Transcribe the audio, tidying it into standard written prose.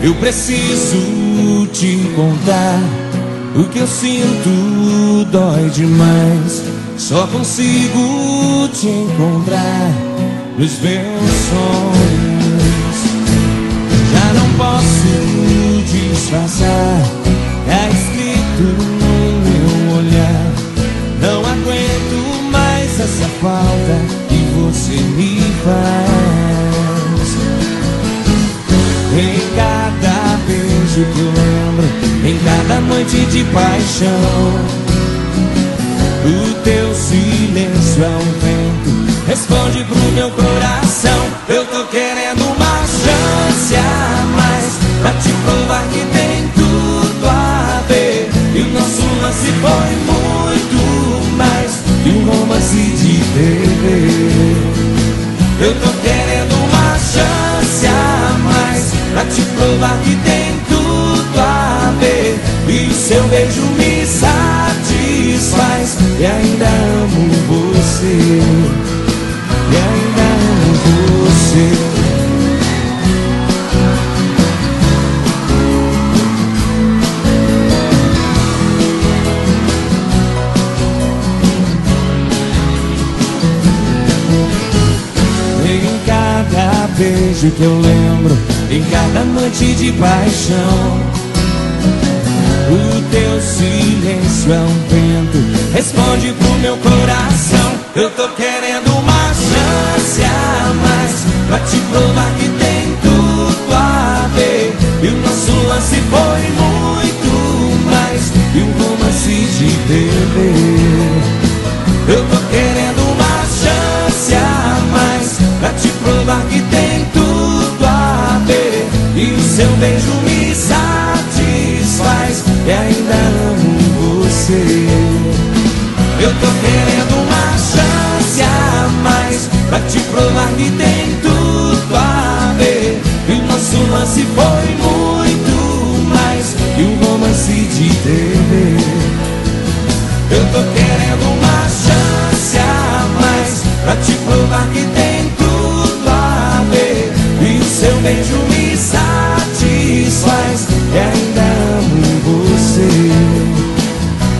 Eu preciso te contar. O que eu sinto dói demais. Só consigo te encontrar nos meus sonhos. Já não posso disfarçar. Tá escrito no meu olhar. Não aguento mais essa falta que você me faz. Em cada beijo que eu lembro, em cada noite de paixão, o teu silêncio é um vento, responde pro meu coração. Eu tô querendo uma chance a mais, pra te provar que tem tudo a ver. E o nosso lance foi muito mais que um romance de TV. Eu tô querendo uma chance a mais, pra te provar que tem tudo a ver. E o seu beijo me satisfaz. E ainda amo você. E ainda amo você. Em cada beijo que eu lembro, em cada noite de paixão, o teu silêncio é um vento, responde pro meu coração. Eu tô querendo uma chance a mais, pra te provar que tem tudo a ver. E o nosso lance foi muito mais que um romance de TV. Eu tô querendo uma chance a mais, pra te provar que tem tudo a ver. E o seu beijo me satisfaz. E ainda amo você. Eu tô querendo uma chance a mais, pra te provar que tem tudo a ver. E o nosso lance foi muito mais que um romance de TV. Eu tô querendo uma chance a mais, pra te provar que tem tudo a ver. E o seu beijo